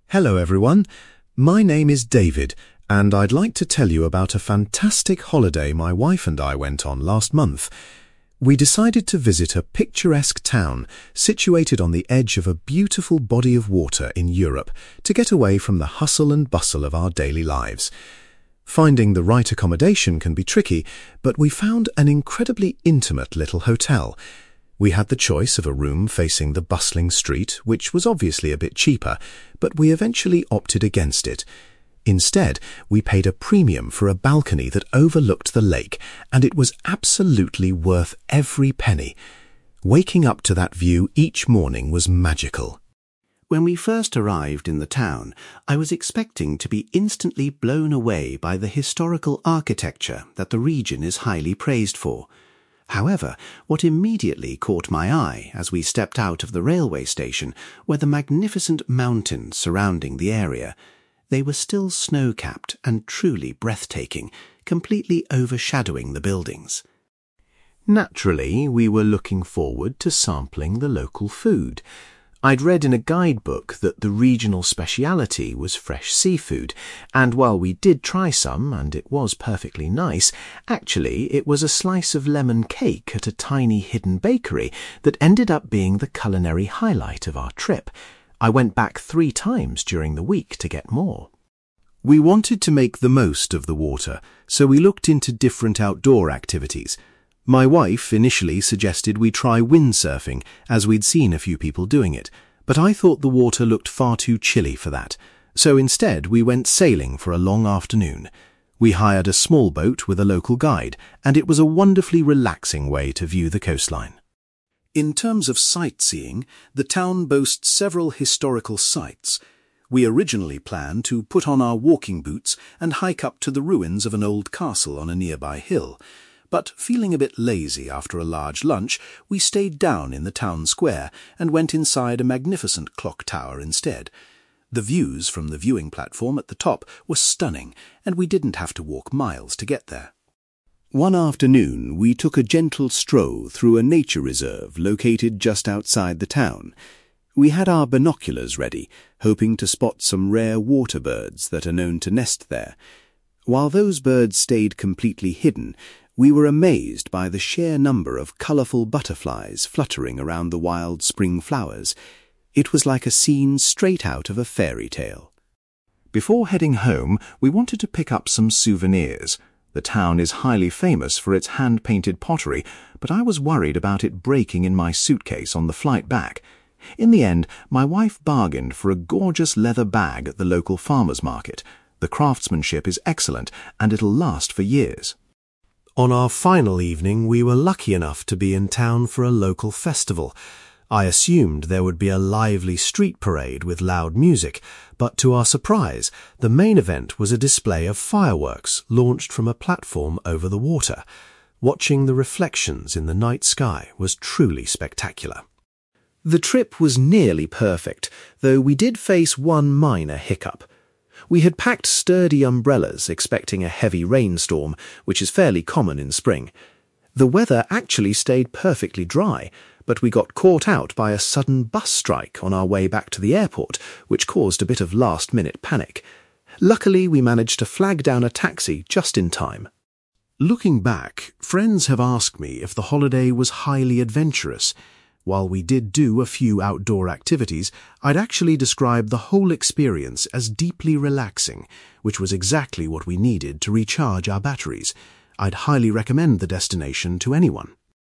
Hello everyone, my name is David and I'd like to tell you about a fantastic holiday my wife and I went on last month. We decided to visit a picturesque town situated on the edge of a beautiful body of water in Europe to get away from the hustle and bustle of our daily lives. Finding the right accommodation can be tricky, but we found an incredibly intimate little hotel. We had the choice of a room facing the bustling street, which was obviously a bit cheaper, but we eventually opted against it. Instead, we paid a premium for a balcony that overlooked the lake, and it was absolutely worth every penny. Waking up to that view each morning was magical. When we first arrived in the town, I was expecting to be instantly blown away by the historical architecture that the region is highly praised for. However, what immediately caught my eye as we stepped out of the railway station were the magnificent mountains surrounding the area. They were still snow-capped and truly breathtaking, completely overshadowing the buildings. Naturally, we were looking forward to sampling the local food. I'd read in a guidebook that the regional speciality was fresh seafood, and while we did try some and it was perfectly nice, actually it was a slice of lemon cake at a tiny hidden bakery that ended up being the culinary highlight of our trip. I went back 3 times during the week to get more. We wanted to make the most of the water, so we looked into different outdoor activities. My wife initially suggested we try windsurfing, as we'd seen a few people doing it, but I thought the water looked far too chilly for that, so instead we went sailing for a long afternoon. We hired a small boat with a local guide, and it was a wonderfully relaxing way to view the coastline. In terms of sightseeing, the town boasts several historical sites. We originally planned to put on our walking boots and hike up to the ruins of an old castle on a nearby hill. But feeling a bit lazy after a large lunch, we stayed down in the town square and went inside a magnificent clock tower instead. The views from the viewing platform at the top were stunning, and we didn't have to walk miles to get there. One afternoon, we took a gentle stroll through a nature reserve located just outside the town. We had our binoculars ready, hoping to spot some rare water birds that are known to nest there. While those birds stayed completely hidden, we were amazed by the sheer number of colourful butterflies fluttering around the wild spring flowers. It was like a scene straight out of a fairy tale. Before heading home, we wanted to pick up some souvenirs. The town is highly famous for its hand-painted pottery, but I was worried about it breaking in my suitcase on the flight back. In the end, my wife bargained for a gorgeous leather bag at the local farmer's market. The craftsmanship is excellent, and it'll last for years. On our final evening, we were lucky enough to be in town for a local festival. I assumed there would be a lively street parade with loud music, but to our surprise, the main event was a display of fireworks launched from a platform over the water. Watching the reflections in the night sky was truly spectacular. The trip was nearly perfect, though we did face one minor hiccup. We had packed sturdy umbrellas, expecting a heavy rainstorm, which is fairly common in spring. The weather actually stayed perfectly dry, but we got caught out by a sudden bus strike on our way back to the airport, which caused a bit of last-minute panic. Luckily, we managed to flag down a taxi just in time. Looking back, friends have asked me if the holiday was highly adventurous. While we did do a few outdoor activities, I'd actually describe the whole experience as deeply relaxing, which was exactly what we needed to recharge our batteries. I'd highly recommend the destination to anyone.